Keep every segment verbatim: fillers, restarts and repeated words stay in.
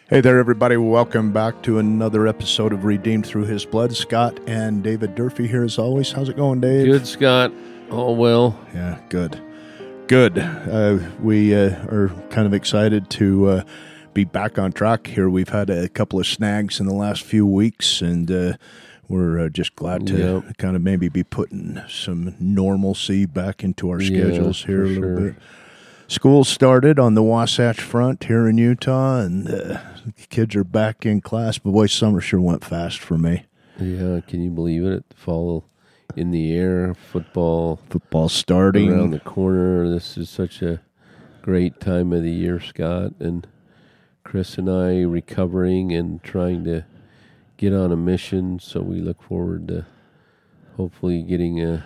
Hey there, everybody. Welcome back to another episode of Redeemed Through His Blood. Scott and David Durfee here as always. How's it going, Dave? Good, Scott. All well. Yeah, good. Good. Uh, we uh, are kind of excited to uh, be back on track here. We've had a couple of snags in the last few weeks, and uh, we're uh, just glad to yep. kind of maybe be putting some normalcy back into our schedules yeah, here a little sure. bit. School started on the Wasatch Front here in Utah, and uh, kids are back in class. But boy, summer sure went fast for me. Yeah, can you believe it? Fall in the air, football, Football starting around the corner. This is such a great time of the year, Scott. And Chris and I recovering and trying to get on a mission. So we look forward to hopefully getting a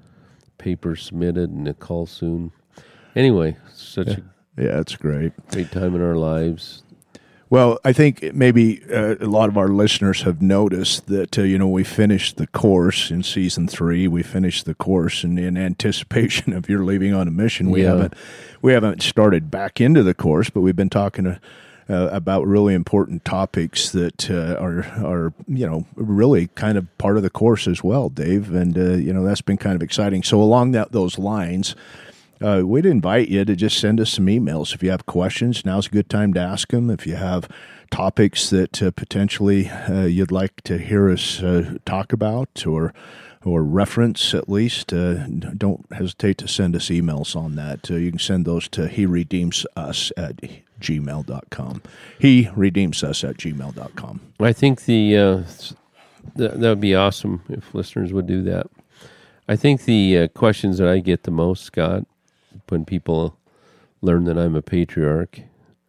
paper submitted and a call soon. Anyway, such yeah. a yeah, it's great. great time in our lives. Well, I think maybe uh, a lot of our listeners have noticed that, uh, you know, we finished the course in season three. We finished the course in, in anticipation of your leaving on a mission. We Yeah. haven't we haven't started back into the course, but we've been talking uh, uh, about really important topics that uh, are, are, you know, really kind of part of the course as well, Dave. And, uh, you know, that's been kind of exciting. So along that those lines, Uh, we'd invite you to just send us some emails. If you have questions, now's a good time to ask them. If you have topics that uh, potentially uh, you'd like to hear us uh, talk about or or reference at least, uh, don't hesitate to send us emails on that. Uh, you can send those to he redeems us at gmail dot com. He redeems us at gmail dot com. I think the uh, th- that would be awesome if listeners would do that. I think the uh, questions that I get the most, Scott, when people learn that I'm a patriarch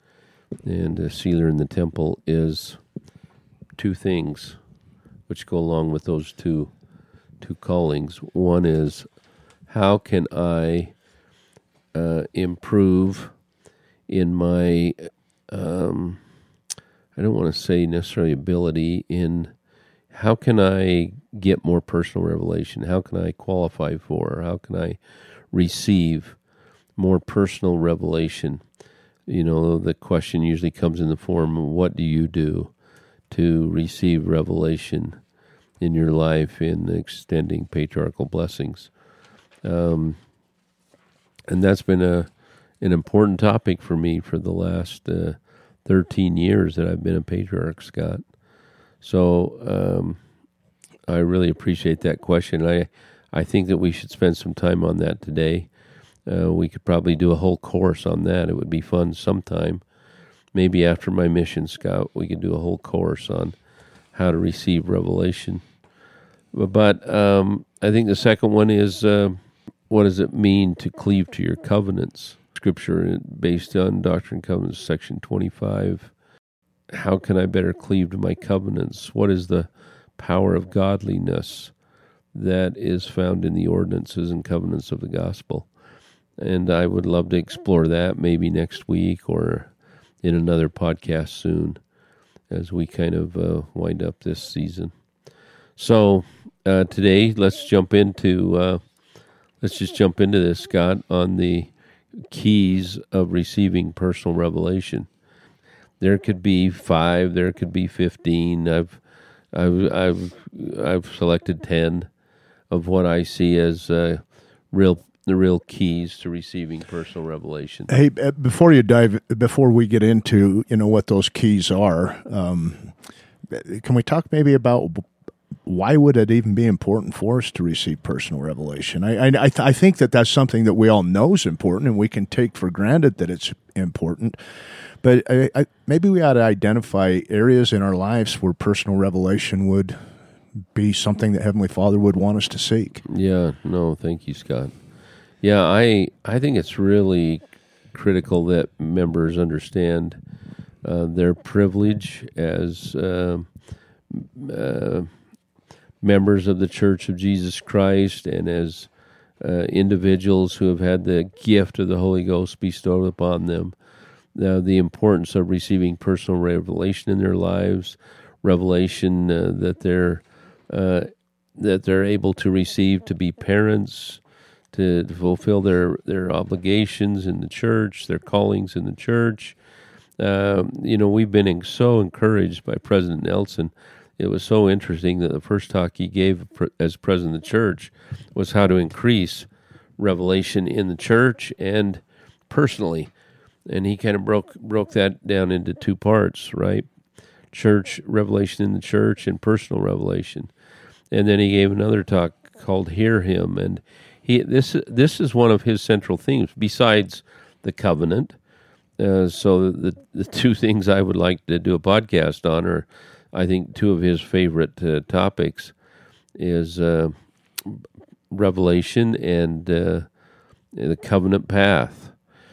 and a sealer in the temple, is two things which go along with those two two callings. One is, how can I uh, improve in my, um, I don't want to say necessarily ability, in how can I get more personal revelation? How can I qualify for, or how can I receive more personal revelation? You know, the question usually comes in the form of, what do you do to receive revelation in your life in extending patriarchal blessings? Um, and that's been a an important topic for me for the last uh, thirteen years that I've been a patriarch, Scott. So um, I really appreciate that question. I I think that we should spend some time on that today. Uh, we could probably do a whole course on that. It would be fun sometime. Maybe after my mission, Scott, we could do a whole course on how to receive revelation. But um, I think the second one is, uh, what does it mean to cleave to your covenants? Scripture based on Doctrine and Covenants, section twenty-five. How can I better cleave to my covenants? What is the power of godliness that is found in the ordinances and covenants of the gospel? And I would love to explore that maybe next week or in another podcast soon as we kind of uh, wind up this season. So uh, today, let's jump into uh, let's just jump into this, Scott, on the keys of receiving personal revelation. There could be five, there could be fifteen. I've I've I've I've selected ten of what I see as uh, real. the real keys to receiving personal revelation. Hey, before you dive, before we get into, you know, what those keys are, um, can we talk maybe about why would it even be important for us to receive personal revelation? I I, I, th- I think that that's something that we all know is important, and we can take for granted that it's important. But I, I, maybe we ought to identify areas in our lives where personal revelation would be something that Heavenly Father would want us to seek. Yeah, no, thank you, Scott. Yeah, I I think it's really critical that members understand uh, their privilege as uh, uh, members of the Church of Jesus Christ and as uh, individuals who have had the gift of the Holy Ghost bestowed upon them. Now, the importance of receiving personal revelation in their lives, revelation uh, that they're uh, that they're able to receive to be parents, to fulfill their, their obligations in the church, their callings in the church, Uh, you know, we've been so encouraged by President Nelson. It was so interesting that the first talk he gave as president of the church was how to increase revelation in the church and personally. And he kind of broke broke that down into two parts, right? Church revelation in the church and personal revelation. And then he gave another talk called Hear Him. And he this this is one of his central themes, besides the covenant. Uh, so the, the two things I would like to do a podcast on are, I think, two of his favorite uh, topics is uh, revelation and uh, the covenant path.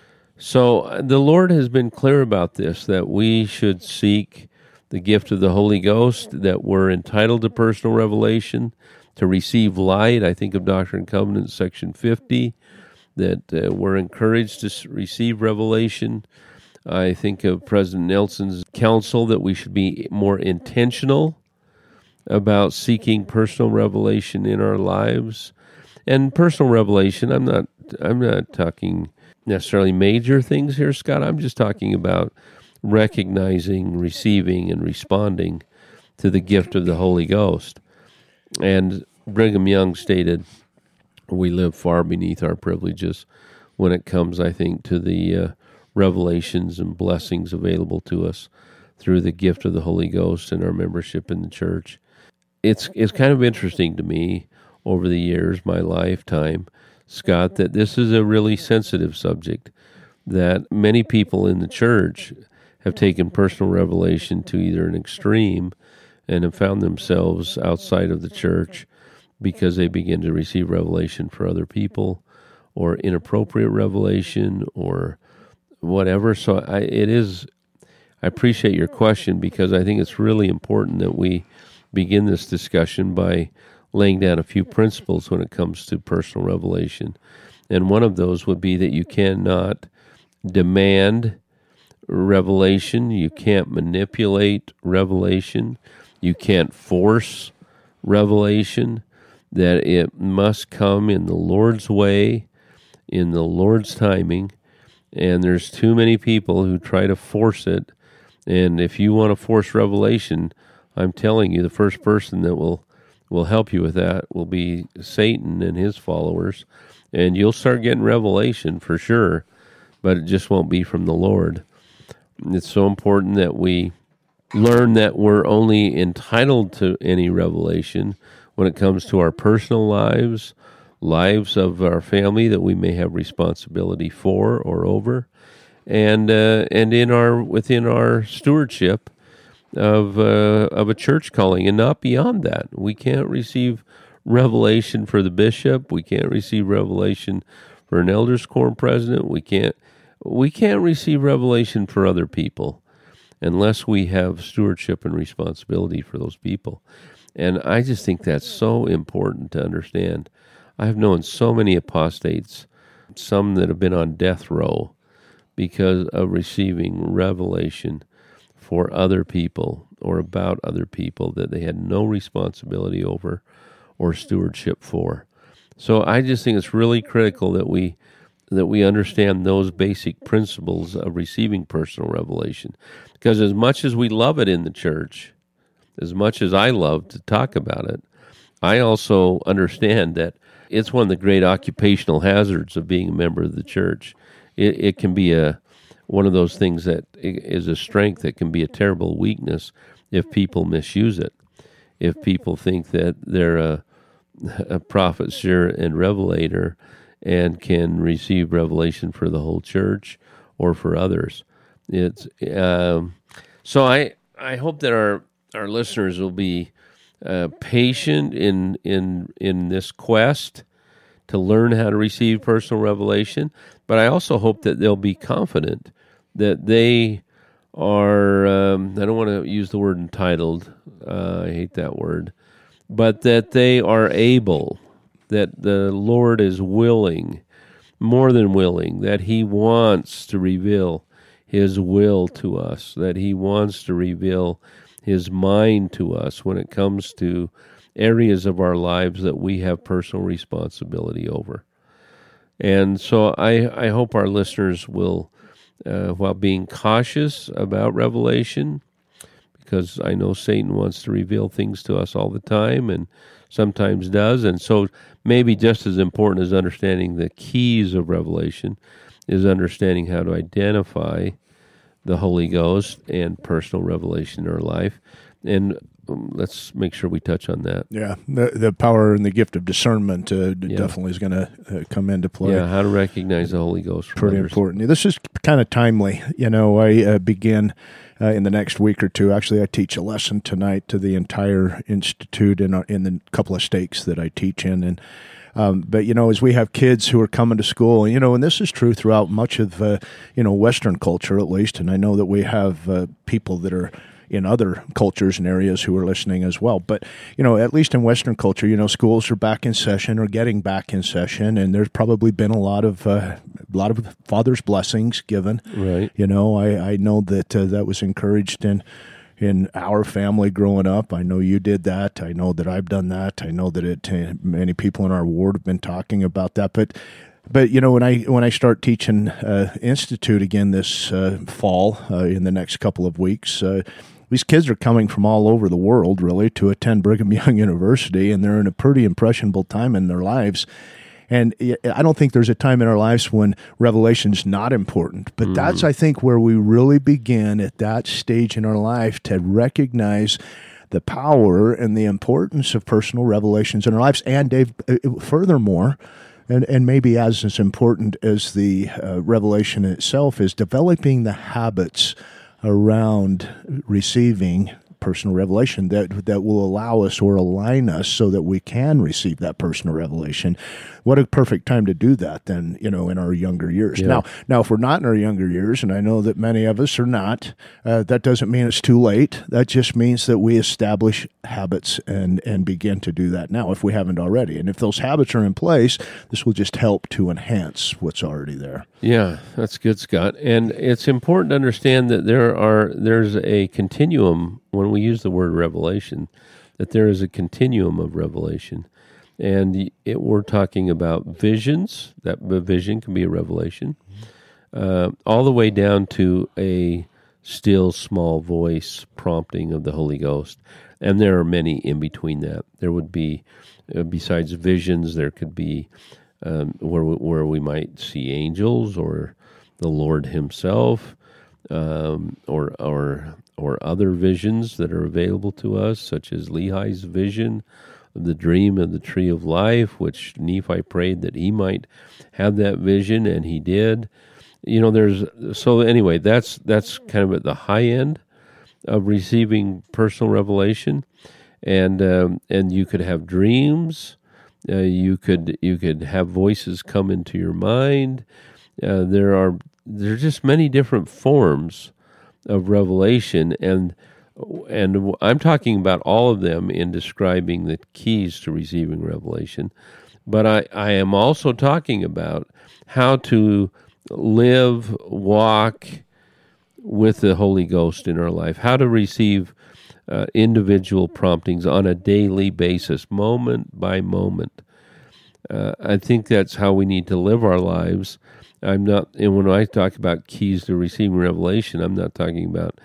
So uh, the Lord has been clear about this, that we should seek the gift of the Holy Ghost, that we're entitled to personal revelation, to receive light. I think of Doctrine and Covenants, section fifty, that uh, we're encouraged to receive revelation. I think of President Nelson's counsel that we should be more intentional about seeking personal revelation in our lives. And personal revelation, I'm not I'm not talking necessarily major things here, Scott. I'm just talking about recognizing, receiving, and responding to the gift of the Holy Ghost. And Brigham Young stated, we live far beneath our privileges when it comes, I think, to the uh, revelations and blessings available to us through the gift of the Holy Ghost and our membership in the church. It's it's kind of interesting to me over the years, my lifetime, Scott, that this is a really sensitive subject, that many people in the church have taken personal revelation to either an extreme and have found themselves outside of the church because they begin to receive revelation for other people, or inappropriate revelation, or whatever. So I, it is, I appreciate your question, because I think it's really important that we begin this discussion by laying down a few principles when it comes to personal revelation. And one of those would be that you cannot demand revelation, you can't manipulate revelation, you can't force revelation, that it must come in the Lord's way, in the Lord's timing. And there's too many people who try to force it. And if you want to force revelation, I'm telling you, the first person that will, will help you with that will be Satan and his followers. And you'll start getting revelation for sure, but it just won't be from the Lord. It's so important that we learn that we're only entitled to any revelation when it comes to our personal lives, lives of our family that we may have responsibility for or over, and uh, and in our within our stewardship of uh, of a church calling, and not beyond that. We can't receive revelation for the bishop. We can't receive revelation for an elders quorum president. We can't we can't receive revelation for other people unless we have stewardship and responsibility for those people. And I just think that's so important to understand. I've known so many apostates, some that have been on death row because of receiving revelation for other people or about other people that they had no responsibility over or stewardship for. So I just think it's really critical that we that we understand those basic principles of receiving personal revelation. Because as much as we love it in the church, as much as I love to talk about it, I also understand that it's one of the great occupational hazards of being a member of the church. It, it can be a one of those things that is a strength that can be a terrible weakness if people misuse it. If people think that they're a, a prophet, seer, and revelator and can receive revelation for the whole church or for others. It's um, so I I hope that our our listeners will be uh, patient in in in this quest to learn how to receive personal revelation, but I also hope that they'll be confident that they are, um, I don't want to use the word entitled, uh, I hate that word, but that they are able, that the Lord is willing, more than willing, that He wants to reveal His will to us, that He wants to reveal His mind to us when it comes to areas of our lives that we have personal responsibility over. And so I, I hope our listeners will uh, while being cautious about revelation, because I know Satan wants to reveal things to us all the time and sometimes does. And so maybe just as important as understanding the keys of revelation is understanding how to identify the Holy Ghost and personal revelation in our life. And um, let's make sure we touch on that. Yeah, the the power and the gift of discernment uh, Yeah. definitely is going to uh, come into play. Yeah, how to recognize the Holy Ghost from Pretty others. important. This is kind of timely. You know, I uh, begin uh, in the next week or two. Actually, I teach a lesson tonight to the entire institute in, our, in the couple of states that I teach in. And um, but, you know, as we have kids who are coming to school, you know, and this is true throughout much of, uh, you know, Western culture at least, and I know that we have uh, people that are in other cultures and areas who are listening as well. But, you know, at least in Western culture, you know, schools are back in session or getting back in session, and there's probably been a lot of uh, a lot of Father's blessings given. Right. You know, I, I know that uh, that was encouraged in in our family growing up. I know you did that. I know that I've done that. I know that it uh, many people in our ward have been talking about that. But But you know, when I when I start teaching uh, Institute again this uh, fall, uh, in the next couple of weeks, uh, these kids are coming from all over the world, really, to attend Brigham Young University, and they're in a pretty impressionable time in their lives. And I don't think there's a time in our lives when revelation's not important. But mm. that's, I think, where we really begin at that stage in our life to recognize the power and the importance of personal revelations in our lives. And Dave, furthermore, and, and maybe as as important as the uh, revelation itself, is developing the habits around receiving personal revelation that that will allow us or align us so that we can receive that personal revelation. What a perfect time to do that then, you know, in our younger years. Yeah. Now, now, if we're not in our younger years, and I know that many of us are not, uh, that doesn't mean it's too late. That just means that we establish habits and, and begin to do that now if we haven't already. And if those habits are in place, this will just help to enhance what's already there. Yeah, that's good, Scott. And it's important to understand that there are there's a continuum when we use the word revelation, that there is a continuum of revelation. And it, we're talking about visions, that vision can be a revelation, uh, all the way down to a still small voice prompting of the Holy Ghost. And there are many in between that. There would be, uh, besides visions, there could be um, where, we, where we might see angels or the Lord himself, um, or, or, or other visions that are available to us, such as Lehi's vision, the dream of the tree of life, which Nephi prayed that he might have that vision, and he did. You know, there's so anyway. That's that's kind of at the high end of receiving personal revelation, and um, and you could have dreams. Uh, you could you could have voices come into your mind. Uh, there are there are just many different forms of revelation, and. And I'm talking about all of them in describing the keys to receiving revelation. But I, I am also talking about how to live, walk with the Holy Ghost in our life, how to receive uh, individual promptings on a daily basis, moment by moment. Uh, I think that's how we need to live our lives. I'm not, and when I talk about keys to receiving revelation, I'm not talking about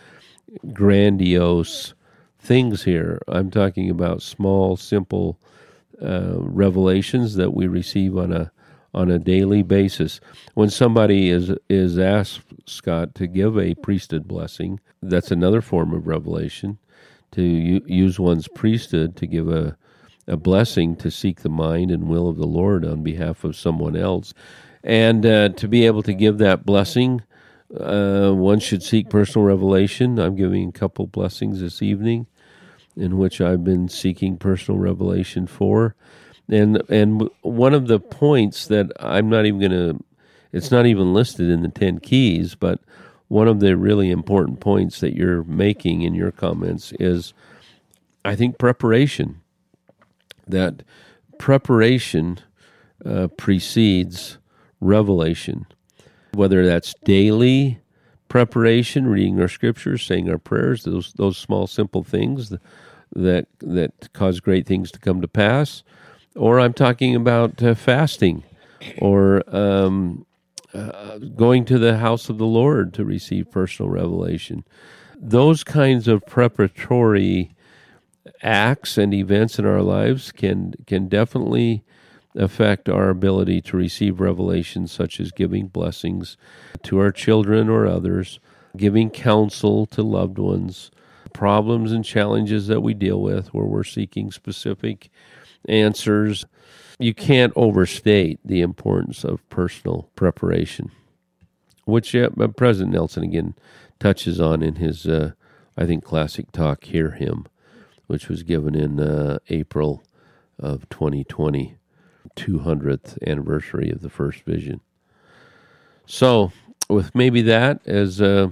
grandiose things here. I'm talking about small, simple uh, revelations that we receive on a on a daily basis. When somebody is is asked, Scott, to give a priesthood blessing, that's another form of revelation. To u- use one's priesthood to give a a blessing to seek the mind and will of the Lord on behalf of someone else, and uh, to be able to give that blessing. Uh, one should seek personal revelation. I'm giving a couple blessings this evening in which I've been seeking personal revelation for. And and one of the points that I'm not even going to, it's not even listed in the ten keys, but one of the really important points that you're making in your comments is, I think, preparation. That preparation uh, precedes revelation. Whether that's daily preparation, reading our scriptures, saying our prayers, those those small, simple things that that cause great things to come to pass, or I'm talking about uh, fasting, or um, uh, going to the house of the Lord to receive personal revelation. Those kinds of preparatory acts and events in our lives can can definitely affect our ability to receive revelation, such as giving blessings to our children or others, giving counsel to loved ones, problems and challenges that we deal with where we're seeking specific answers. You can't overstate the importance of personal preparation, which uh, President Nelson again touches on in his, uh, I think, classic talk, Hear Him, which was given in uh, April of twenty twenty. two hundredth anniversary of the first vision. So, with maybe that as a,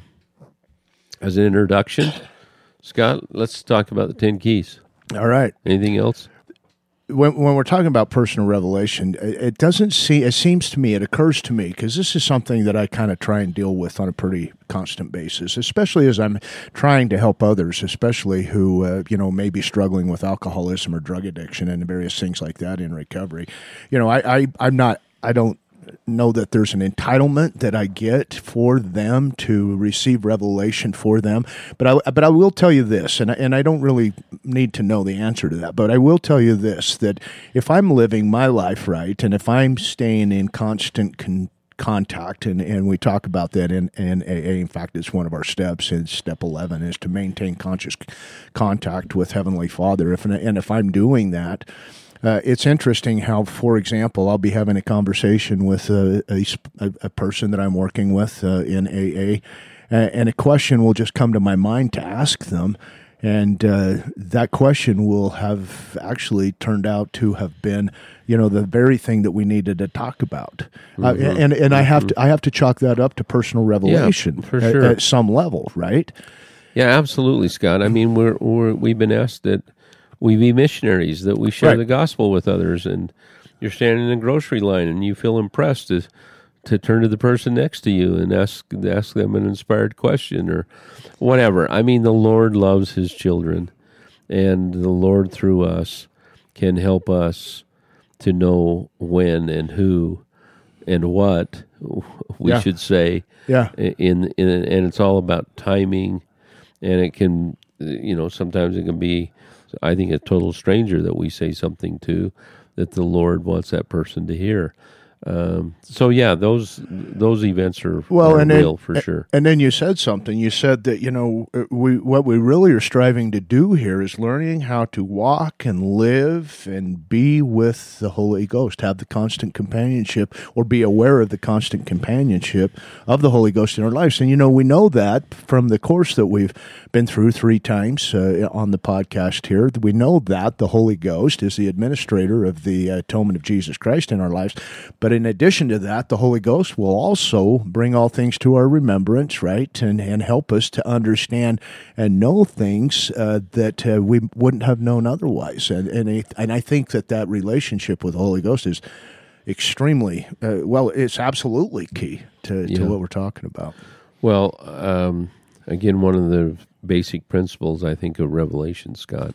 as an introduction, Scott, let's talk about the ten keys. All right. Anything else? When, when we're talking about personal revelation, it doesn't see. It seems to me, it occurs to me, because this is something that I kind of try and deal with on a pretty constant basis, especially as I'm trying to help others, especially who uh, you know may be struggling with alcoholism or drug addiction and various things like that in recovery. You know, I, I I'm not. I don't know that there's an entitlement that I get for them to receive revelation for them, but I but I will tell you this, and I, and I don't really need to know the answer to that, but I will tell you this, that if I'm living my life right, and if I'm staying in constant con- contact, and, and we talk about that in, in A A, in fact, it's one of our steps, in step eleven, is to maintain conscious contact with Heavenly Father, if and if I'm doing that, Uh, it's interesting how, for example, I'll be having a conversation with a, a, a person that I'm working with uh, in A A, and a question will just come to my mind to ask them, and uh, that question will have actually turned out to have been, you know, the very thing that we needed to talk about, mm-hmm. uh, and and mm-hmm. I have to I have to chalk that up to personal revelation, yeah, for at, sure. at some level, right? Yeah, absolutely, Scott. I mean, we're, we're we've been asked that we be missionaries, that we share right. the gospel with others, and you're standing in a grocery line and you feel impressed to, to turn to the person next to you and ask ask them an inspired question or whatever. I mean, the Lord loves His children, and the Lord through us can help us to know when and who and what we yeah. should say. Yeah. In, in and it's all about timing, and it can, you know, sometimes it can be, I think, a total stranger that we say something to that the Lord wants that person to hear. Um, so yeah, those those events are, well, are and real then, for sure. And then you said something. You said that, you know, we what we really are striving to do here is learning how to walk and live and be with the Holy Ghost, have the constant companionship, or be aware of the constant companionship of the Holy Ghost in our lives. And, you know, we know that from the course that we've been through three times uh, on the podcast here. We know that the Holy Ghost is the administrator of the atonement of Jesus Christ in our lives. But in addition to that, the Holy Ghost will also bring all things to our remembrance, right, and and help us to understand and know things uh, that uh, we wouldn't have known otherwise. And and, it, and I think that that relationship with the Holy Ghost is extremely, uh, well, it's absolutely key to, yeah. to what we're talking about. Well, um, again, one of the basic principles, I think, of revelation, Scott,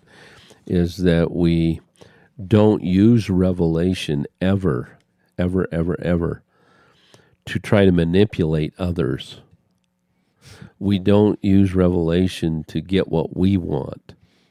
is that we don't use revelation ever ever, ever, ever, to try to manipulate others. We don't use revelation to get what we want.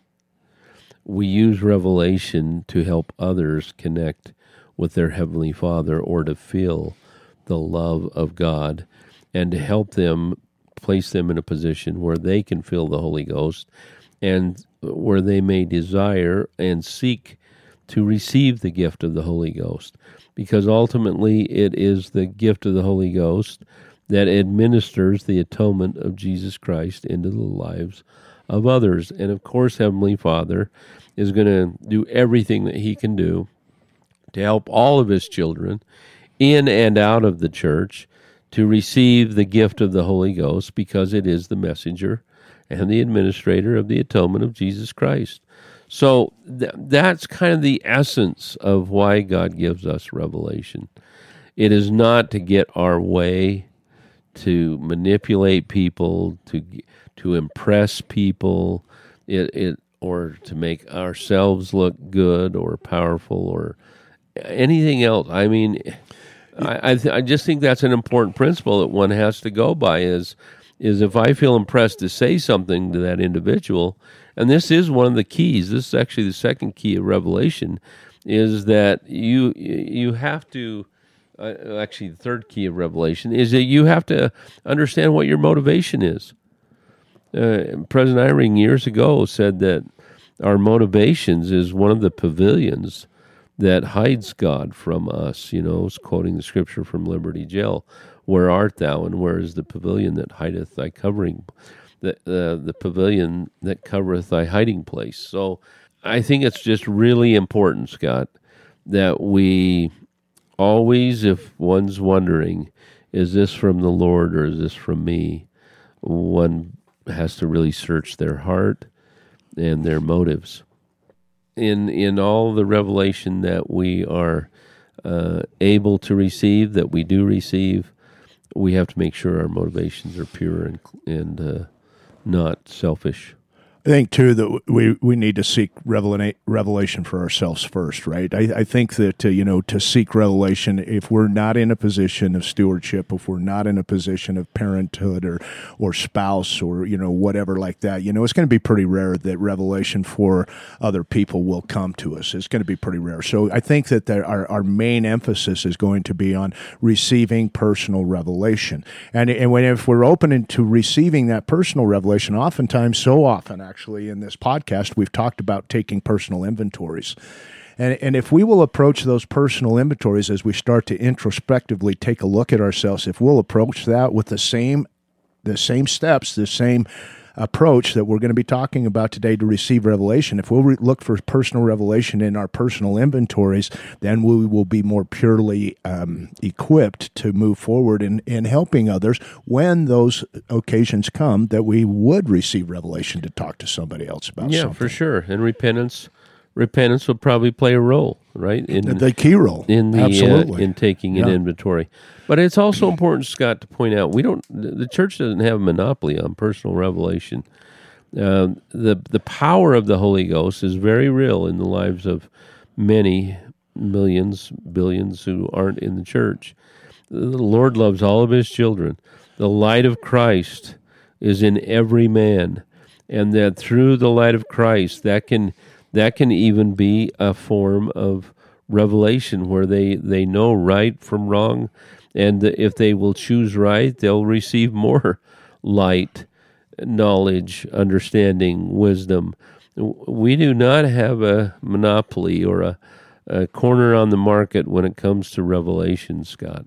We use revelation to help others connect with their Heavenly Father, or to feel the love of God, and to help them, place them in a position where they can feel the Holy Ghost, and where they may desire and seek to receive the gift of the Holy Ghost. Because ultimately it is the gift of the Holy Ghost that administers the atonement of Jesus Christ into the lives of others. And of course, Heavenly Father is going to do everything that He can do to help all of His children in and out of the church to receive the gift of the Holy Ghost, because it is the messenger and the administrator of the atonement of Jesus Christ. So th- that's kind of the essence of why God gives us revelation. It is not to get our way, to manipulate people, to to impress people, it, it or to make ourselves look good or powerful or anything else. I mean, I I, th- I just think that's an important principle that one has to go by. Is is if I feel impressed to say something to that individual, and this is one of the keys. This is actually the second key of revelation, is that you you have to. Uh, actually, the third key of revelation is that you have to understand what your motivation is. Uh, President Eyring years ago said that our motivations is one of the pavilions that hides God from us. You know, it's quoting the scripture from Liberty Jail. Where art thou, and where is the pavilion that hideth thy covering? The, uh, the pavilion that covereth thy hiding place. So I think it's just really important, Scott, that we always, if one's wondering, is this from the Lord or is this from me, one has to really search their heart and their motives. In in all the revelation that we are uh, able to receive, that we do receive, we have to make sure our motivations are pure and and uh, not selfish. I think, too, that we, we need to seek revelation revelation for ourselves first, right? I, I think that, uh, you know, to seek revelation, if we're not in a position of stewardship, if we're not in a position of parenthood or, or spouse or, you know, whatever like that, you know, it's going to be pretty rare that revelation for other people will come to us. It's going to be pretty rare. So I think that there, our, our main emphasis is going to be on receiving personal revelation. And, and when, if we're open to receiving that personal revelation, oftentimes, so often, actually, Actually, in this podcast, we've talked about taking personal inventories. And, and if we will approach those personal inventories as we start to introspectively take a look at ourselves, if we'll approach that with the same the same steps, the same approach that we're going to be talking about today to receive revelation, if we'll re- look for personal revelation in our personal inventories, then we will be more purely um, equipped to move forward in, in helping others when those occasions come that we would receive revelation to talk to somebody else about yeah, something. For sure. And repentance repentance will probably play a role, right? In the key role. In the Absolutely. Uh, in taking yeah. an inventory. But it's also important, Scott, to point out we don't. The church doesn't have a monopoly on personal revelation. Uh, the the power of the Holy Ghost is very real in the lives of many millions, billions who aren't in the church. The Lord loves all of His children. The light of Christ is in every man, and that through the light of Christ, that can that can even be a form of revelation where they, they know right from wrong. And if they will choose right, they'll receive more light, knowledge, understanding, wisdom. We do not have a monopoly or a, a corner on the market when it comes to revelation, Scott.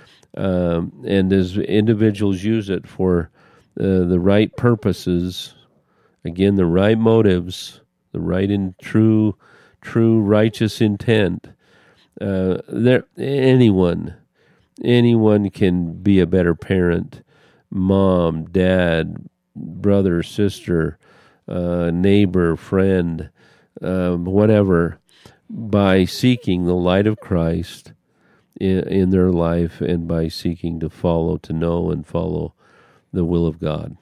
Um, and as individuals use it for uh, the right purposes, again, the right motives, the right and true, true righteous intent, uh, there anyone. Anyone can be a better parent, mom, dad, brother, sister, uh, neighbor, friend, um, whatever, by seeking the light of Christ in, in their life and by seeking to follow, to know and follow the will of God.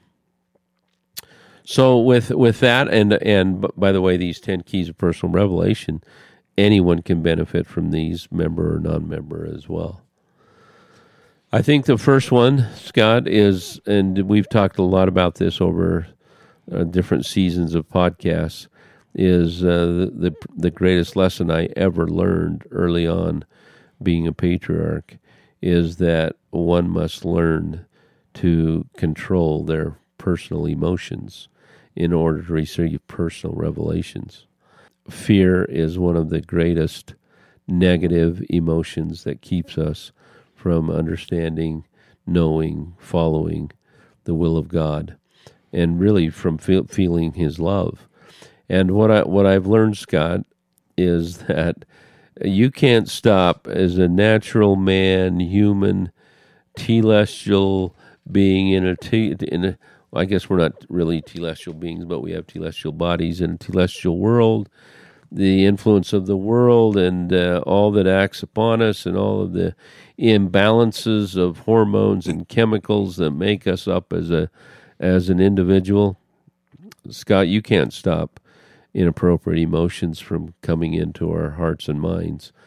So with with that, and and by the way, these ten keys of personal revelation, anyone can benefit from these, member or non-member as well. I think the first one, Scott, is, and we've talked a lot about this over uh, different seasons of podcasts, is uh, the, the the greatest lesson I ever learned early on being a patriarch is that one must learn to control their personal emotions in order to receive personal revelations. Fear is one of the greatest negative emotions that keeps us from understanding, knowing, following the will of God, and really from feel, feeling His love. And what I what I've learned, Scott, is that you can't stop as a natural man, human, telestial being in a te, in a. I guess we're not really telestial beings, but we have telestial bodies in a telestial world. The influence of the world and uh, all that acts upon us and all of the imbalances of hormones and chemicals that make us up as a as an individual. Scott, you can't stop inappropriate emotions from coming into our hearts and minds.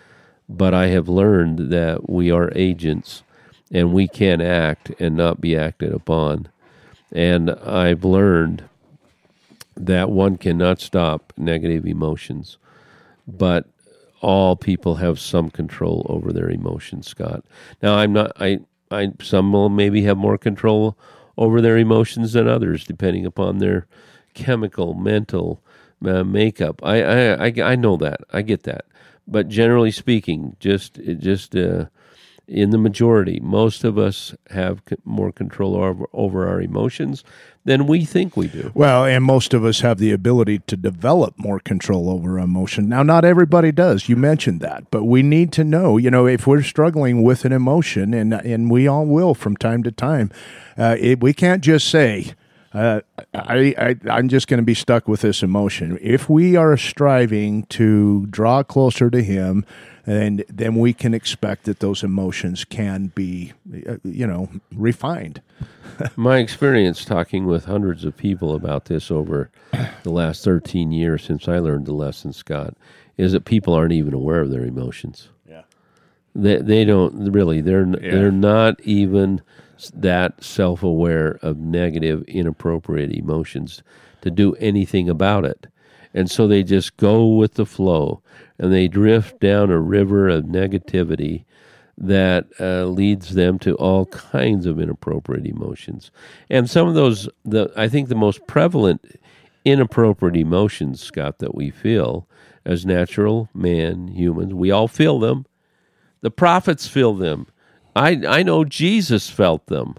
but I have learned that we are agents and we can act and not be acted upon. And I've learned that one cannot stop negative emotions, but all people have some control over their emotions, Scott. Now, I'm not, I, I, some will maybe have more control over their emotions than others, depending upon their chemical, mental uh, makeup. I, I, I, I know that. I get that. But generally speaking, just, just, uh, in the majority, most of us have c- more control over, over our emotions than we think we do. Well, and most of us have the ability to develop more control over emotion. Now, not everybody does. You mentioned that, but we need to know, you know, if we're struggling with an emotion, and and we all will from time to time, uh, it, we can't just say, uh, I, I, I'm just going to be stuck with this emotion. If we are striving to draw closer to Him, and then we can expect that those emotions can be, uh, you know, refined. My experience talking with hundreds of people about this over the last thirteen years since I learned the lesson, Scott, is that people aren't even aware of their emotions. Yeah. They they don't really. They're Yeah. they're not even that self-aware of negative, inappropriate emotions to do anything about it. And so they just go with the flow, and they drift down a river of negativity that uh, leads them to all kinds of inappropriate emotions. And some of those, the I think the most prevalent inappropriate emotions, Scott, that we feel as natural man, humans, we all feel them. The prophets feel them. I, I know Jesus felt them,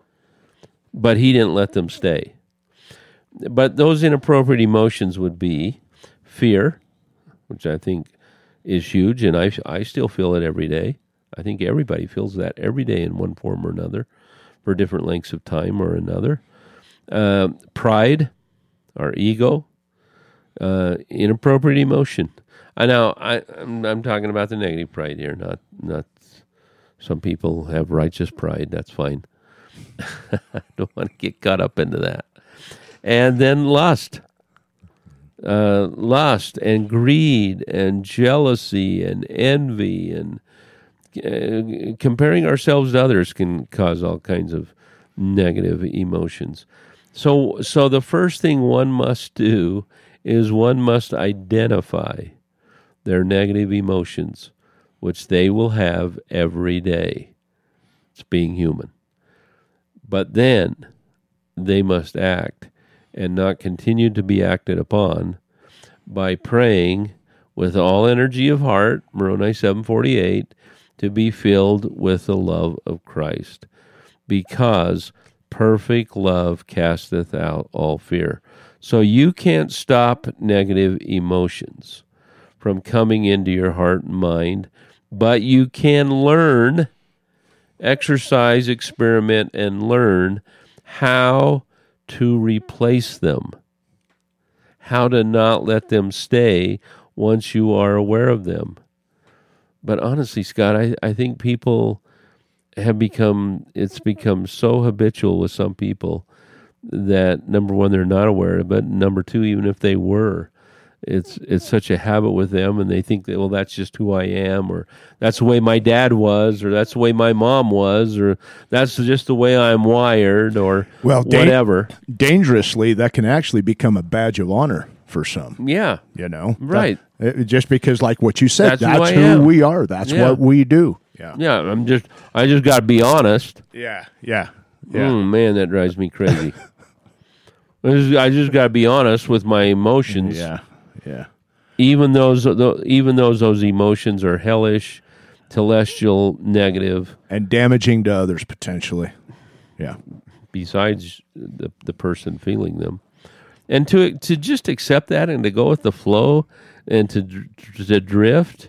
but he didn't let them stay. But those inappropriate emotions would be fear, which I think is huge, and I, I still feel it every day. I think everybody feels that every day in one form or another for different lengths of time or another. Uh, pride, our ego, uh, inappropriate emotion. I know I, I'm, I'm talking about the negative pride here, not not some people have righteous pride. That's fine. I don't want to get caught up into that. And then lust. Uh, lust and greed and jealousy and envy and uh, comparing ourselves to others can cause all kinds of negative emotions. So, so the first thing one must do is one must identify their negative emotions, which they will have every day. It's being human. But then they must act and not continue to be acted upon by praying with all energy of heart, Moroni seven forty-eight, to be filled with the love of Christ, because perfect love casteth out all fear. So you can't stop negative emotions from coming into your heart and mind, but you can learn, exercise, experiment, and learn how to replace them, how to not let them stay once you are aware of them. But honestly, Scott, I, I think people have become, it's become so habitual with some people that, number one, they're not aware of it, number two, even if they were, it's it's such a habit with them, and they think that, well, that's just who I am, or that's the way my dad was, or that's the way my mom was, or that's just the way I'm wired, or well, whatever. Da- dangerously, that can actually become a badge of honor for some. Yeah. You know? Right. That, just because, like what you said, That's that's, who I who am. we are. That's Yeah. what we do. Yeah. Yeah, I'm just, I just got to be honest. Yeah. Yeah. Yeah. Mm, man, that drives me crazy. I just, I just got to be honest with my emotions. Yeah. Yeah. Even those, even those, those emotions are hellish, celestial, negative. And damaging to others, potentially. Yeah. Besides the the person feeling them, and to to just accept that and to go with the flow and to to drift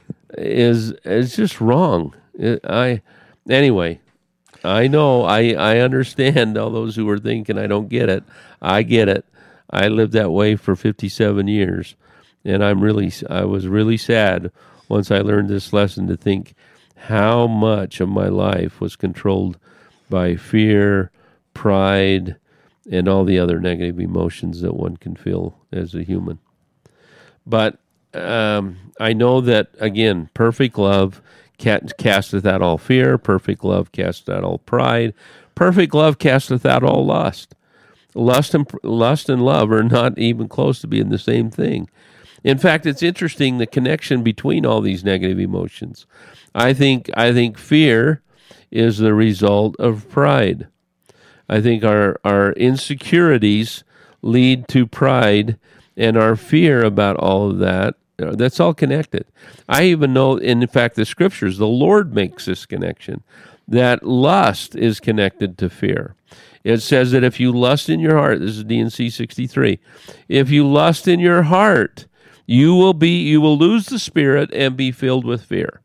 is is just wrong. It, I anyway, I know I I understand all those who are thinking I don't get it. I get it. I lived that way for fifty-seven years, and I'm really I was really sad once I learned this lesson to think how much of my life was controlled by fear, pride, and all the other negative emotions that one can feel as a human. But um, I know that, again, perfect love casteth out all fear, perfect love casteth out all pride, perfect love casteth out all lust. Lust and lust and love are not even close to being the same thing. In fact, it's interesting the connection between all these negative emotions. I think I think fear is the result of pride. I think our our insecurities lead to pride, and our fear about all of that, that's all connected. I even know, in fact, the scriptures, the Lord makes this connection, that lust is connected to fear. It says that if you lust in your heart, this is D and C sixty-three, if you lust in your heart, you will be, you will lose the spirit and be filled with fear.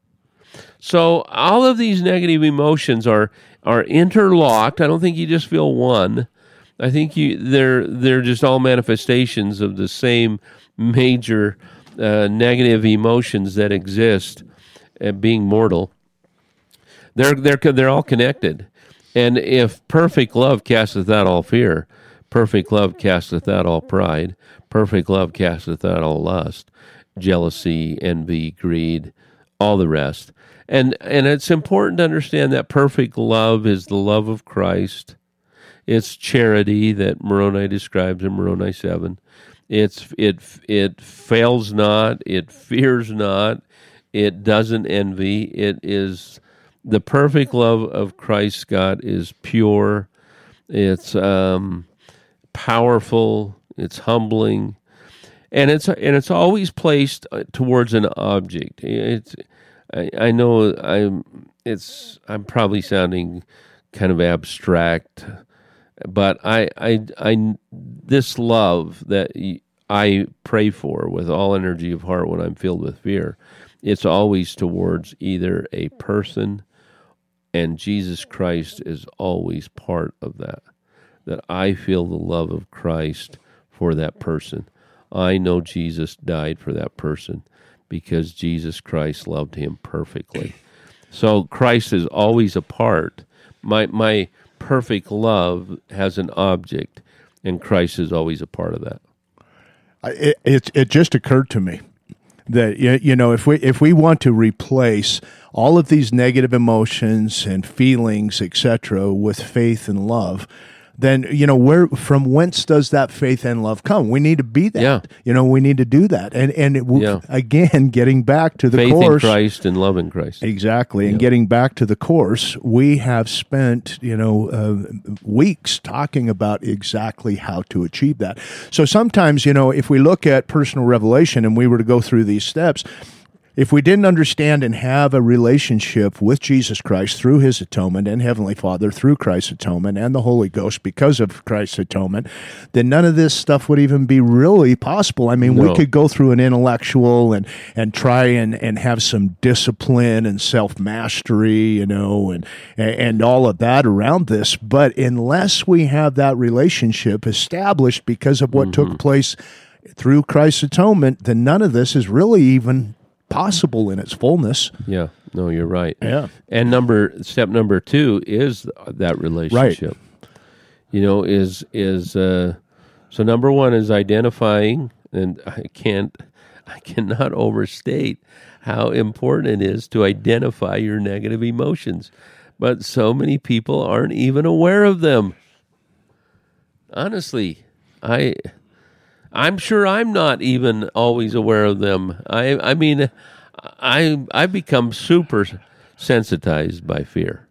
So all of these negative emotions are are interlocked. I don't think you just feel one. I think you they're they're just all manifestations of the same major uh, negative emotions that exist, uh, being mortal. They're they're they're all connected. And if perfect love casteth out all fear, perfect love casteth out all pride, perfect love casteth out all lust, jealousy, envy, greed, all the rest. And and it's important to understand that perfect love is the love of Christ. It's charity that Moroni describes in Moroni seven. It's it it fails not, it fears not, it doesn't envy. It is the perfect love of Christ. God is pure. It's um, powerful. It's humbling, and it's and it's always placed towards an object. It's I, I know I'm it's I'm probably sounding kind of abstract, but I I I this love that I pray for with all energy of heart when I'm filled with fear, it's always towards either a person, and Jesus Christ is always part of that. That I feel the love of Christ for that person. I know Jesus died for that person because Jesus Christ loved him perfectly. So Christ is always a part. My my perfect love has an object, and Christ is always a part of that. It it, it just occurred to me that, you know, if we if we want to replace all of these negative emotions and feelings, et cetera, with faith and love, then, you know, where from whence does that faith and love come? We need to be that. Yeah. You know, we need to do that. And and it will, yeah. again, getting back to the faith course. Faith in Christ and love in Christ. Exactly. Yeah. And getting back to the course, we have spent, you know, uh, weeks talking about exactly how to achieve that. So sometimes, you know, if we look at personal revelation and we were to go through these steps, if we didn't understand and have a relationship with Jesus Christ through his atonement and Heavenly Father through Christ's atonement and the Holy Ghost because of Christ's atonement, then none of this stuff would even be really possible. I mean, no. we could go through an intellectual and, and try and, and have some discipline and self-mastery, you know, and, and all of that around this. But unless we have that relationship established because of what mm-hmm. took place through Christ's atonement, then none of this is really even possible in its fullness. Yeah, no, you're right. Yeah. And number step number two is that relationship. Right. You know, is is uh, so number one is identifying, and I can't, I cannot overstate how important it is to identify your negative emotions. But so many people aren't even aware of them. Honestly, I. I'm sure I'm not even always aware of them. I I mean, I I become super sensitized by fear,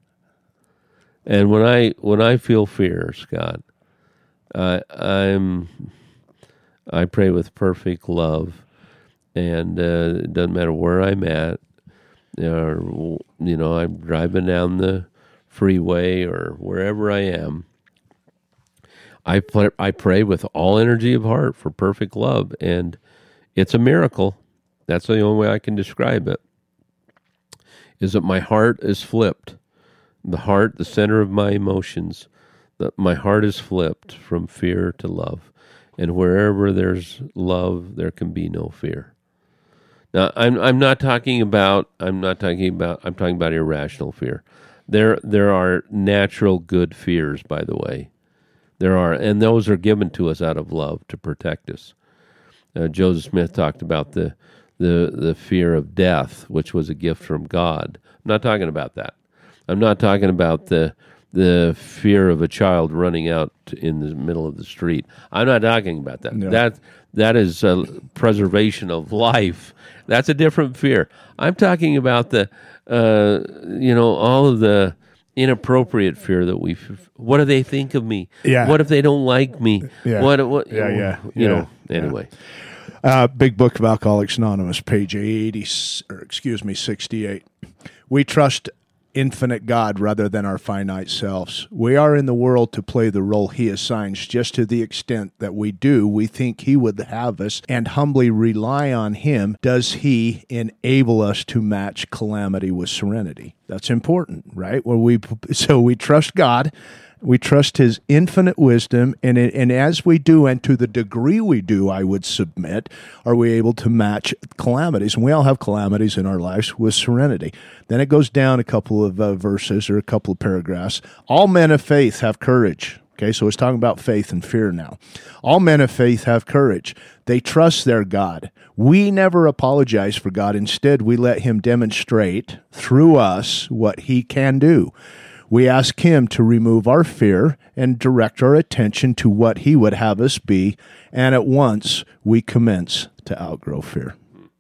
and when I when I feel fear, Scott, I I'm I pray with perfect love, and uh, it doesn't matter where I'm at, or you know, I'm driving down the freeway or wherever I am. I pray, I pray with all energy of heart for perfect love, and it's a miracle. That's the only way I can describe it, is that my heart is flipped. The heart, the center of my emotions, that my heart is flipped from fear to love. And wherever there's love, there can be no fear. Now, I'm I'm not talking about I'm not talking about I'm talking about irrational fear. There there are natural good fears, by the way. There are, and those are given to us out of love to protect us. Uh, Joseph Smith talked about the, the the fear of death, which was a gift from God. I'm not talking about that. I'm not talking about the the fear of a child running out in the middle of the street. I'm not talking about that. No. That that is a preservation of life. That's a different fear. I'm talking about the uh, you know all of the inappropriate fear that we. What do they think of me? Yeah. What if they don't like me? Yeah. What? What? Yeah, yeah, You yeah, know. Anyway. Uh, Big Book of Alcoholics Anonymous, page eighty, or excuse me, sixty-eight. We trust infinite God rather than our finite selves. We are in the world to play the role He assigns. Just to the extent that we do, we think He would have us, and humbly rely on Him, does He enable us to match calamity with serenity. That's important, right? Where we so we trust God. We trust His infinite wisdom, and it, and as we do, and to the degree we do, I would submit, are we able to match calamities? And we all have calamities in our lives with serenity. Then it goes down a couple of uh, verses or a couple of paragraphs. All men of faith have courage. Okay, so it's talking about faith and fear now. All men of faith have courage. They trust their God. We never apologize for God. Instead, we let Him demonstrate through us what He can do. We ask Him to remove our fear and direct our attention to what He would have us be, and at once we commence to outgrow fear.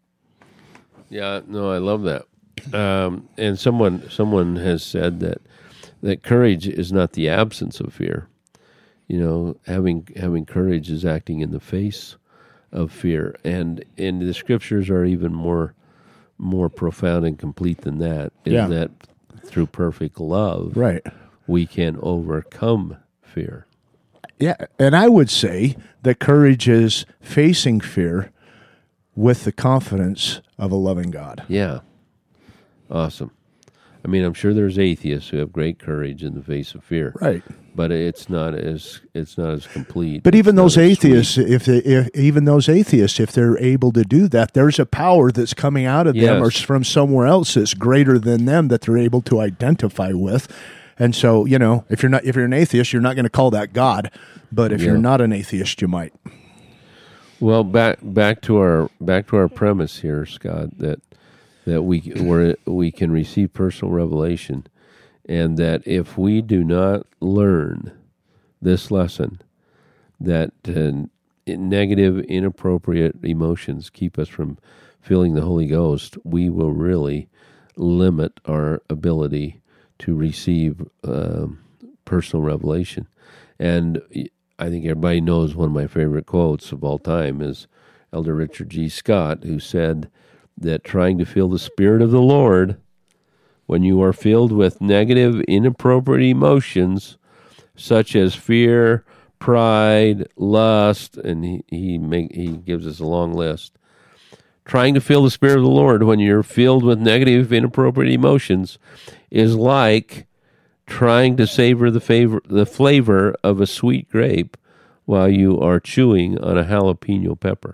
Yeah, no, I love that. Um, and someone someone has said that that courage is not the absence of fear. You know, having having courage is acting in the face of fear, and and the scriptures are even more more profound and complete than that. Is Yeah. that through perfect love, Right. we can overcome fear. Yeah, and I would say that courage is facing fear with the confidence of a loving God. Yeah. Awesome. I mean, I'm sure there's atheists who have great courage in the face of fear. Right. But it's not as it's not as complete. But even It's not those as atheists, sweet. if, they, if even those atheists, if they're able to do that, there's a power that's coming out of them or Yes. from somewhere else that's greater than them that they're able to identify with. And so, you know, if you're not if you're an atheist, you're not going to call that God. But if Yeah. you're not an atheist, you might. Well, back back to our back to our premise here, Scott, that that we where we can receive personal revelation, and that if we do not learn this lesson, that uh, negative, inappropriate emotions keep us from feeling the Holy Ghost, we will really limit our ability to receive um, personal revelation. And I think everybody knows one of my favorite quotes of all time is Elder Richard G. Scott, who said that trying to feel the Spirit of the Lord when you are filled with negative, inappropriate emotions such as fear, pride, lust, and he he, make, he gives us a long list. Trying to feel the Spirit of the Lord when you're filled with negative, inappropriate emotions is like trying to savor the favor, the flavor of a sweet grape while you are chewing on a jalapeno pepper.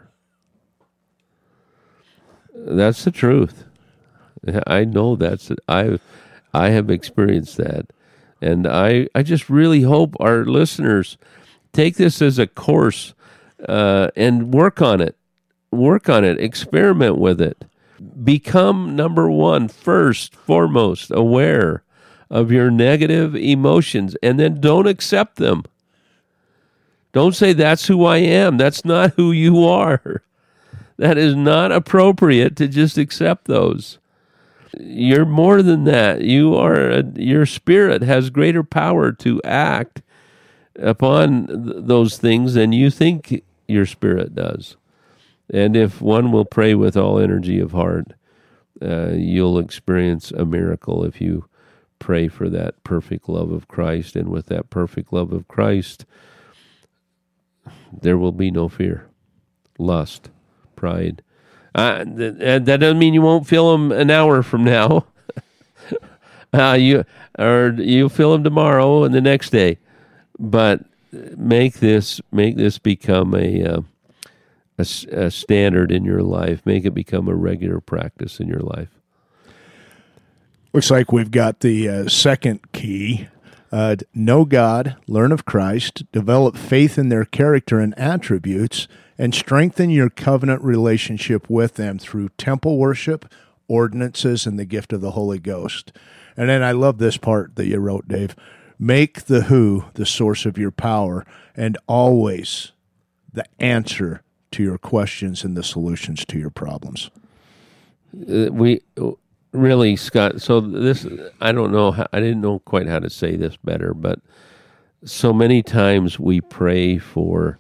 That's the truth. I know that's it. I I have experienced that. And I, I just really hope our listeners take this as a course uh, and work on it. Work on it. Experiment with it. Become, number one, first, foremost, aware of your negative emotions, and then don't accept them. Don't say, that's who I am. That's not who you are. That is not appropriate to just accept those. You're more than that. You are a, your spirit has greater power to act upon th- those things than you think your spirit does. And if one will pray with all energy of heart, uh, you'll experience a miracle if you pray for that perfect love of Christ. And with that perfect love of Christ, there will be no fear, lust, pride. Uh, th- that doesn't mean you won't feel them an hour from now. uh, you or you'll feel them tomorrow and the next day. But make this make this become a, uh, a a standard in your life. Make it become a regular practice in your life. Looks like we've got the uh, second key Uh, know God, learn of Christ, develop faith in their character and attributes, and strengthen your covenant relationship with them through temple worship, ordinances, and the gift of the Holy Ghost. And then I love this part that you wrote, Dave. Make the who the source of your power and always the answer to your questions and the solutions to your problems. Uh, we really, Scott, so this, I don't know, how, I didn't know quite how to say this better, but so many times we pray for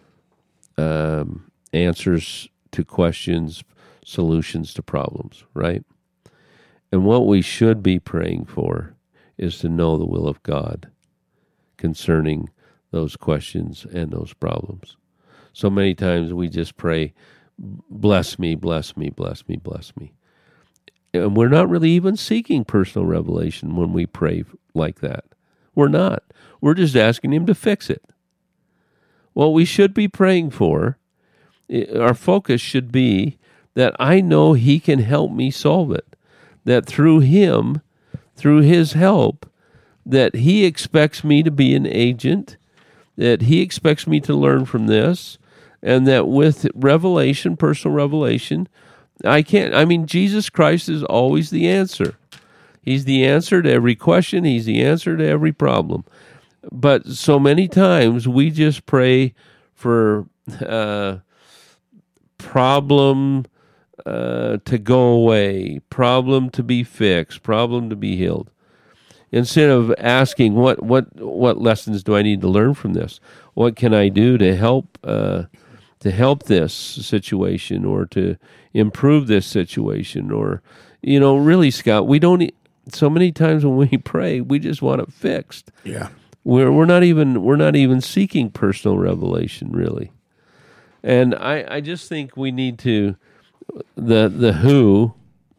um, answers to questions, solutions to problems, right? And what we should be praying for is to know the will of God concerning those questions and those problems. So many times we just pray, bless me, bless me, bless me, bless me. And we're not really even seeking personal revelation when we pray like that. We're not. We're just asking him to fix it. What we should be praying for, our focus should be that I know he can help me solve it. That through him, through his help, that he expects me to be an agent, that he expects me to learn from this, and that with revelation, personal revelation, I can't, I mean, Jesus Christ is always the answer. He's the answer to every question. He's the answer to every problem. But so many times we just pray for uh, problem uh, to go away, problem to be fixed, problem to be healed. Instead of asking, what what what lessons do I need to learn from this? What can I do to help uh, to help this situation or to improve this situation? Or, you know, really, Scott, we don't. So many times when we pray, we just want it fixed. Yeah, we're we're not even we're not even seeking personal revelation, really. And I, I just think we need to. The the who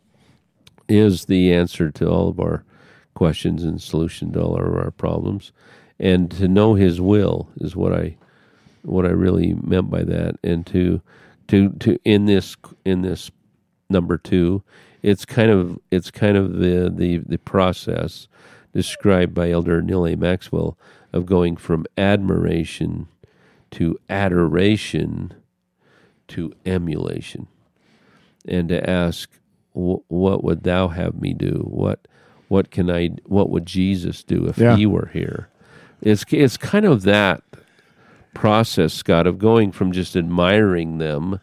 is the answer to all of our questions and solution to all of our problems, and to know his will is what I what I really meant by that. And to to to in this in this number two, it's kind of it's kind of the the, the process described by Elder Neal A. Maxwell of going from admiration to adoration to emulation, and to ask, what would thou have me do? What What can I? What would Jesus do if yeah. he were here? It's it's kind of that process, Scott, of going from just admiring them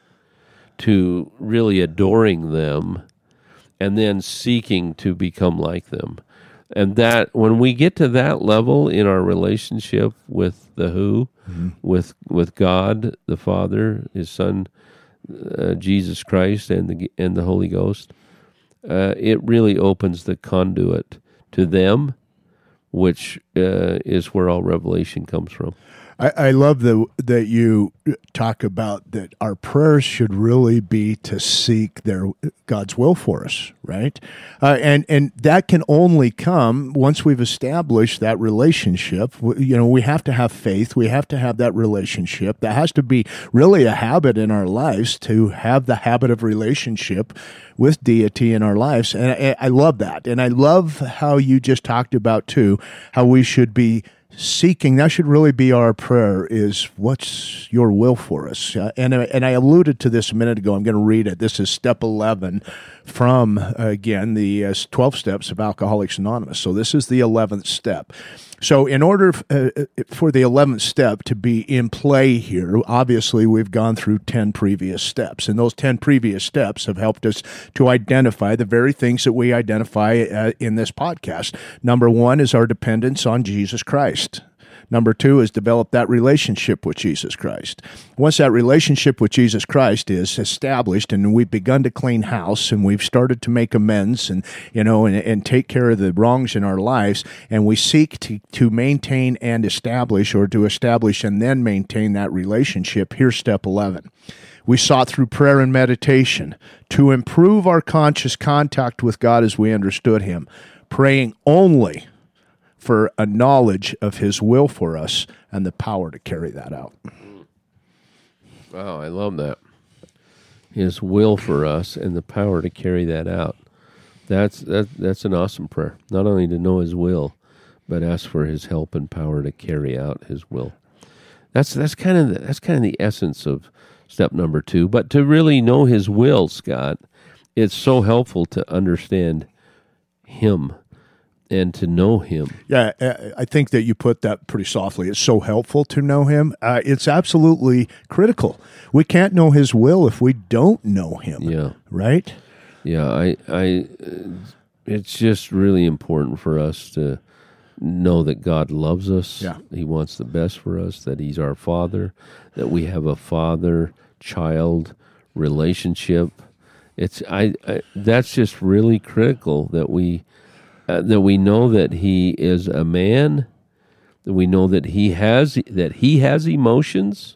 to really adoring them, and then seeking to become like them. And that when we get to that level in our relationship with the who, mm-hmm. with with God the Father, His Son, uh, Jesus Christ, and the and the Holy Ghost. Uh, it really opens the conduit to them, which uh, is where all revelation comes from. I, I love the, that you talk about that our prayers should really be to seek their God's will for us, right? Uh, and and that can only come once we've established that relationship. You know, we have to have faith. We have to have that relationship. That has to be really a habit in our lives, to have the habit of relationship with deity in our lives. And I, I love that. And I love how you just talked about, too, how we should be seeking. That should really be our prayer, is what's your will for us? Uh, and, and I alluded to this a minute ago. I'm going to read it. This is step eleven from, uh, again, the uh, twelve steps of Alcoholics Anonymous. So this is the eleventh step. So in order uh, for the eleventh step to be in play here, obviously we've gone through ten previous steps. And those ten previous steps have helped us to identify the very things that we identify uh, in this podcast. Number one is our dependence on Jesus Christ. Number two is develop that relationship with Jesus Christ. Once that relationship with Jesus Christ is established and we've begun to clean house and we've started to make amends and, you know, and, and take care of the wrongs in our lives, and we seek to, to maintain and establish, or to establish and then maintain that relationship, here's step eleven. We sought through prayer and meditation to improve our conscious contact with God as we understood Him, praying only for a knowledge of His will for us and the power to carry that out. Wow, I love that. His will for us and the power to carry that out. That's that, that's an awesome prayer. Not only to know His will, but ask for his help and power to carry out his will. That's that's kind of the, that's kind of the essence of step number two. But to really know his will, Scott, it's so helpful to understand him and to know him. Yeah, I think that you put that pretty softly. It's so helpful to know him. Uh, it's absolutely critical. We can't know his will if we don't know him. Yeah. Right? Yeah, I, I, it's just really important for us to know that God loves us. Yeah. He wants the best for us, that he's our Father, that we have a father-child relationship. It's I, I that's just really critical that we Uh, that we know that he is a man, that we know that he has that he has emotions,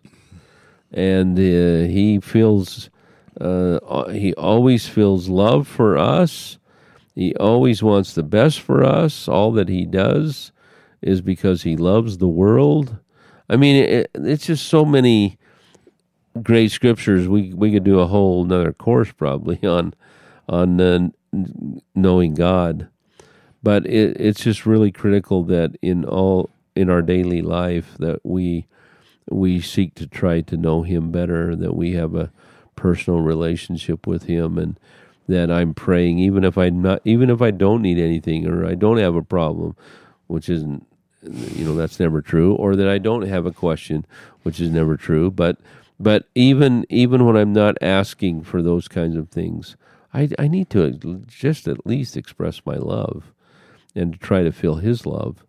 and uh, he feels uh, he always feels love for us. He always wants the best for us. All that he does is because he loves the world. I mean, it, it's just so many great scriptures. We we could do a whole another course probably on on uh, knowing God. But it, it's just really critical that in all in our daily life that we we seek to try to know him better, that we have a personal relationship with him, and that I'm praying even if I not even if I don't need anything or I don't have a problem, which isn't you know that's never true, or that I don't have a question, which is never true. But but even even when I'm not asking for those kinds of things, I I need to just at least express my love and to try to feel his love.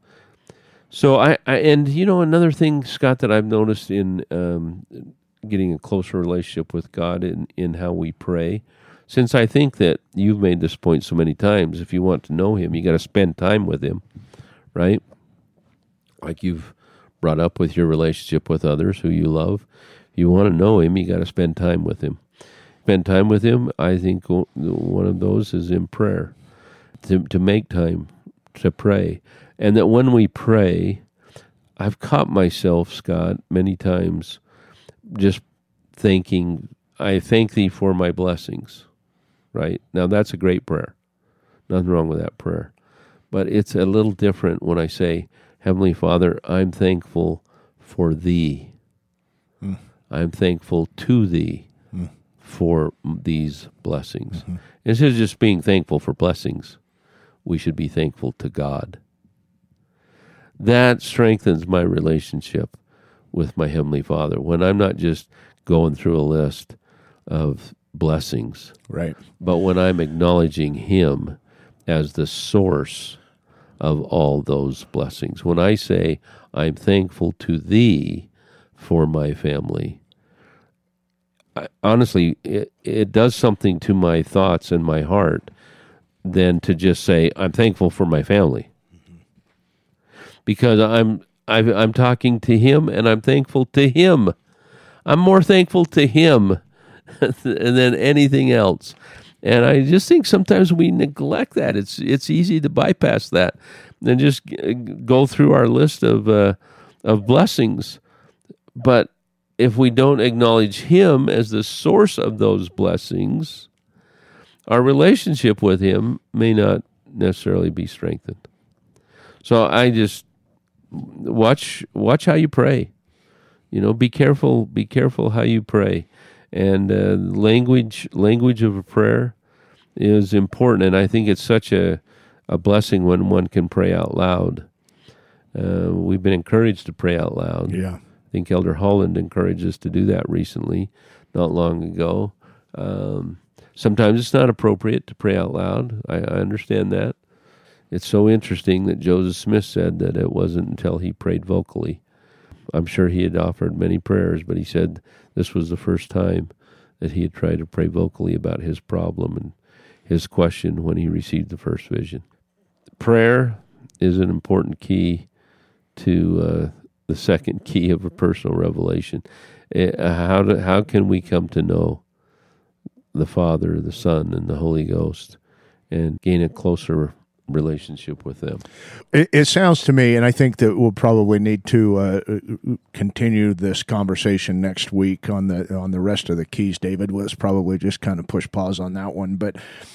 So I, I, and you know, another thing, Scott, that I've noticed in um, getting a closer relationship with God in, in how we pray, since I think that you've made this point so many times, if you want to know him, you got to spend time with him, right? Like you've brought up with your relationship with others who you love. If you want to know him, you got to spend time with him. Spend time with him, I think one of those is in prayer, to, to make time to pray. And that when we pray, I've caught myself, Scott, many times just thinking, I thank thee for my blessings, right? Now that's a great prayer. Nothing wrong with that prayer. But it's a little different when I say, Heavenly Father, I'm thankful for thee. Mm. I'm thankful to thee mm. for these blessings. Mm-hmm. Instead of just being thankful for blessings, we should be thankful to God. That strengthens my relationship with my Heavenly Father when I'm not just going through a list of blessings, right? But when I'm acknowledging him as the source of all those blessings. When I say, I'm thankful to thee for my family, I, honestly, it, it does something to my thoughts and my heart than to just say, I'm thankful for my family. Mm-hmm. Because I'm I've, I'm talking to him and I'm thankful to him. I'm more thankful to him than anything else. And I just think sometimes we neglect that. It's it's easy to bypass that and just go through our list of uh, of blessings. But if we don't acknowledge him as the source of those blessings, our relationship with him may not necessarily be strengthened. So I just watch watch how you pray. You know, be careful. Be careful how you pray, and uh, language language of a prayer is important. And I think it's such a a blessing when one can pray out loud. Uh, we've been encouraged to pray out loud. Yeah, I think Elder Holland encouraged us to do that recently, not long ago. Um, Sometimes it's not appropriate to pray out loud. I, I understand that. It's so interesting that Joseph Smith said that it wasn't until he prayed vocally. I'm sure he had offered many prayers, but he said this was the first time that he had tried to pray vocally about his problem and his question when he received the first vision. Prayer is an important key to uh, the second key of a personal revelation. Uh, how do, how can we come to know the Father, the Son, and the Holy Ghost, and gain a closer relationship with them? It, it sounds to me, and I think that we'll probably need to uh, continue this conversation next week on the on the rest of the keys. David, let's probably just kind of push pause on that one, but.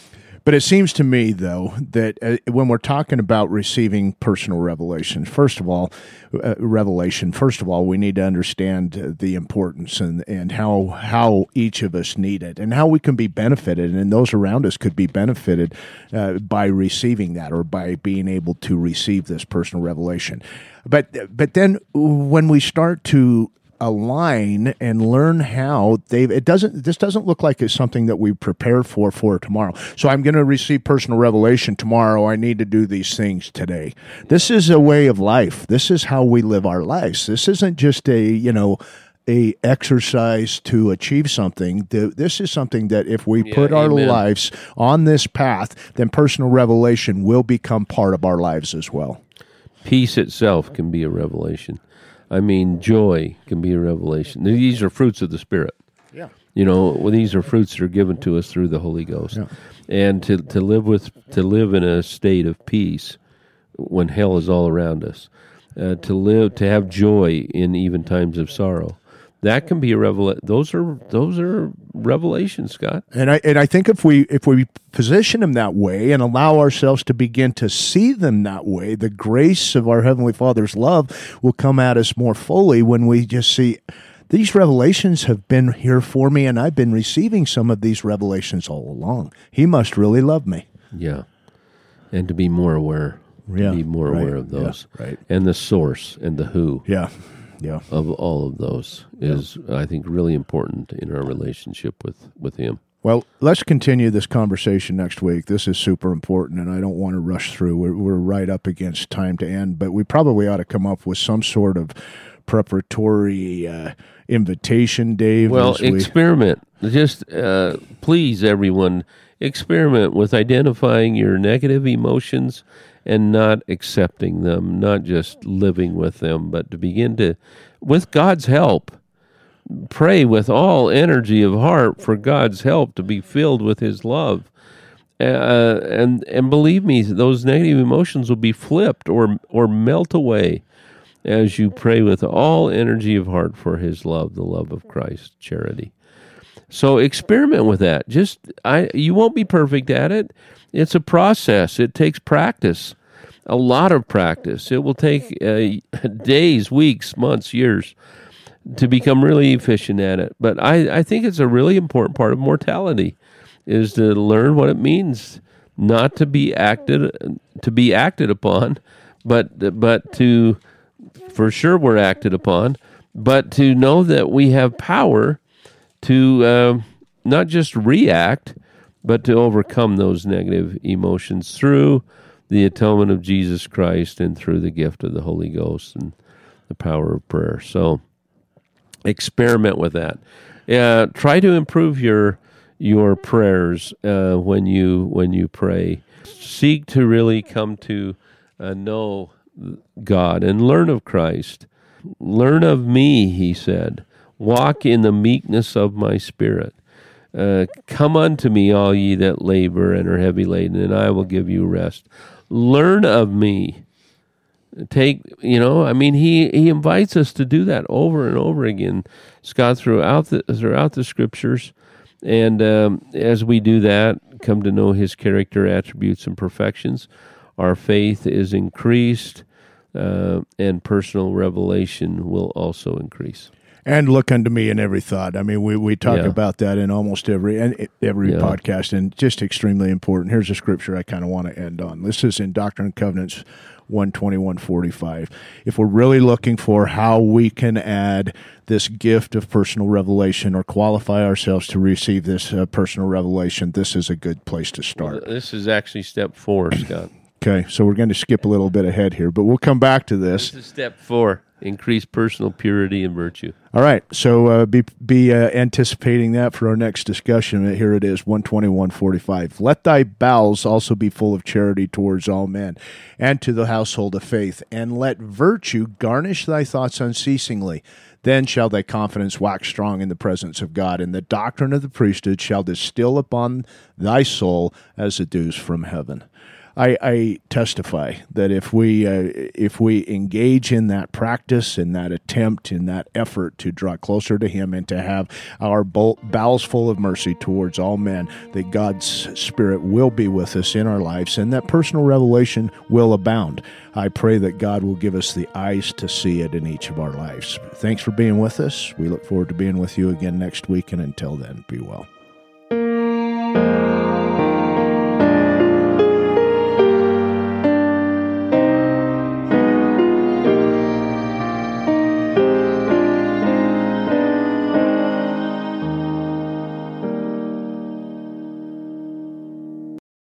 But it seems to me, though, that uh, when we're talking about receiving personal revelation, first of all, uh, revelation, first of all, we need to understand uh, the importance and, and how how each of us need it and how we can be benefited, and those around us could be benefited uh, by receiving that or by being able to receive this personal revelation. But but then when we start to align and learn how they it doesn't this doesn't look like it's something that we prepare for for tomorrow. So I'm going to receive personal revelation tomorrow. I need to do these things today. This is a way of life. This is how we live our lives. This isn't just a, you know, a exercise to achieve something. This is something that if we yeah, put our amen. lives on this path, then personal revelation will become part of our lives as well. Peace itself can be a revelation. I mean, joy can be a revelation. These are fruits of the Spirit. Yeah. You know, well, these are fruits that are given to us through the Holy Ghost. Yeah. And to, to live with to live in a state of peace when hell is all around us, uh, to live to have joy in even times of sorrow. That can be a revelation. Those are those are revelations, Scott. And I and I think if we if we position them that way and allow ourselves to begin to see them that way, the grace of our Heavenly Father's love will come at us more fully when we just see these revelations have been here for me, and I've been receiving some of these revelations all along. He must really love me. Yeah, and to be more aware, yeah, to be more right. aware of those, yeah, right, and the source and the who. Yeah. Yeah. Of all of those is, yeah. I think, really important in our relationship with, with Him. Well, let's continue this conversation next week. This is super important, and I don't want to rush through. We're, we're right up against time to end, but we probably ought to come up with some sort of preparatory uh, invitation, Dave. Well, we... experiment. Just uh, please, everyone, experiment with identifying your negative emotions and not accepting them, not just living with them, but to begin to, with God's help, pray with all energy of heart for God's help to be filled with His love. Uh, and and believe me, those negative emotions will be flipped or or melt away as you pray with all energy of heart for His love, the love of Christ, charity. So experiment with that. Just I, you won't be perfect at it. It's a process. It takes practice, a lot of practice. It will take uh, days, weeks, months, years to become really efficient at it. But I, I think it's a really important part of mortality is to learn what it means not to be acted to be acted upon, but but to for sure we're acted upon, but to know that we have power to uh, not just react, but to overcome those negative emotions through the atonement of Jesus Christ and through the gift of the Holy Ghost and the power of prayer. So experiment with that. Uh, try to improve your your prayers uh, when you when you pray. Seek to really come to uh, know God and learn of Christ. Learn of me, he said. Walk in the meekness of my spirit. Uh, come unto me, all ye that labor and are heavy laden, and I will give you rest. Learn of me. Take, you know, I mean, he, he invites us to do that over and over again, Scott, throughout the throughout the Scriptures. And um, as we do that, come to know his character, attributes, and perfections, our faith is increased, uh, and personal revelation will also increase. And look unto me in every thought. I mean, we, we talk Yeah. about that in almost every and every Yeah. podcast, and just extremely important. Here's a scripture I kind of want to end on. This is in Doctrine and Covenants one twenty-one forty-five. If we're really looking for how we can add this gift of personal revelation or qualify ourselves to receive this uh, personal revelation, this is a good place to start. Well, this is actually step four, Scott. Okay, so we're going to skip a little bit ahead here, but we'll come back to this. This is step four. Increase personal purity and virtue. All right, so uh, be be uh, anticipating that for our next discussion. Here it is, one twenty-one forty-five. Let thy bowels also be full of charity towards all men, and to the household of faith, and let virtue garnish thy thoughts unceasingly. Then shall thy confidence wax strong in the presence of God, and the doctrine of the priesthood shall distill upon thy soul as the dews from heaven. I, I testify that if we uh, if we engage in that practice, in that attempt, in that effort to draw closer to Him and to have our bowels full of mercy towards all men, that God's Spirit will be with us in our lives and that personal revelation will abound. I pray that God will give us the eyes to see it in each of our lives. Thanks for being with us. We look forward to being with you again next week, and until then, be well.